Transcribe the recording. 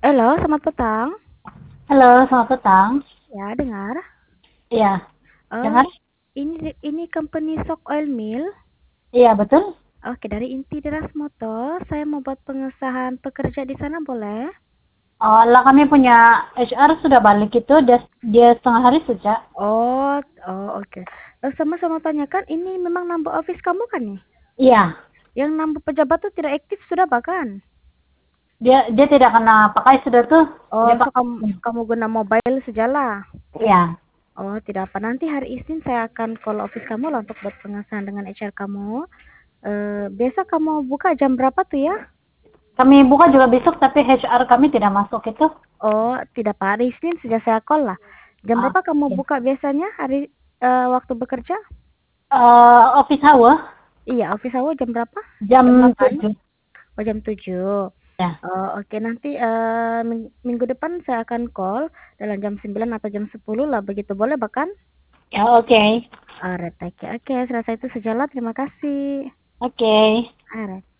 Halo, selamat petang. Halo, selamat petang. Ya, dengar. Iya, Oh, dengar? ini company Sok Oil Mill. Iya, betul. Oke, dari Inti Deras Motor. Saya mau buat pengesahan pekerja di sana, boleh? Oh, lah kami punya HR sudah balik itu, dia setengah hari sejak. Oh, oh, oke. Sama-sama tanyakan, ini memang nambah office kamu kan nih? Iya, Yang nambah pejabat tuh tidak aktif sudah bahkan. dia tidak kena pakai sudah tuh. Oh, Dia so pakai. kamu guna mobile sajalah. Iya. Oh, tidak apa. Nanti hari Isnin saya akan call office kamu lah untuk buat pengesahan dengan HR kamu. Biasa kamu buka jam berapa tuh ya? Kami buka juga besok, tapi HR kami tidak masuk itu. Oh, tidak Pak. Hari Senin sudah saya call lah. Jam Ah, berapa kamu oke. buka biasanya waktu bekerja? Office hour Iya, office hour jam berapa? Jam jam 8? 7. Oh, jam 7. Ya. Oh, oke. Nanti minggu depan saya akan call dalam jam 9 atau jam 10 lah. Begitu boleh bahkan? Ya, oke. Alright, oke. Oke, selesai itu sejalan. Terima kasih. Oke. Alright.